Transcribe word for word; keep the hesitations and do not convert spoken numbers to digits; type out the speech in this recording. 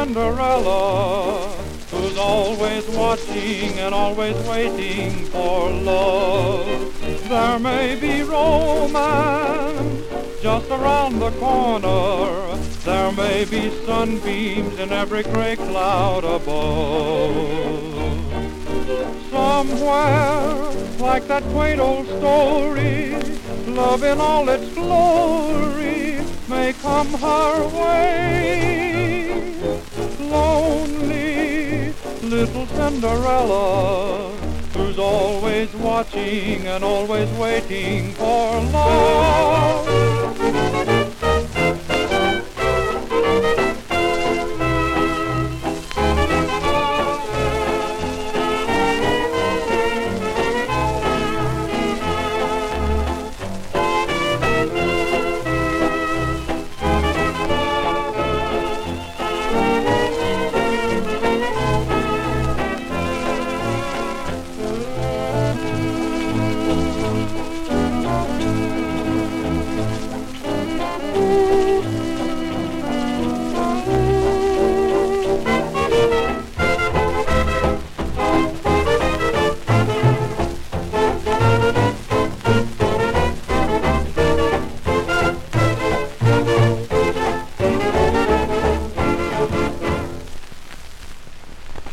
Cinderella, who's always watching and always waiting for love. There may be romance just around the corner. There may be sunbeams in every gray cloud above. Somewhere, like that quaint old story, love in all its glory may come her way. Lonely little Cinderella, who's always watching and always waiting for love.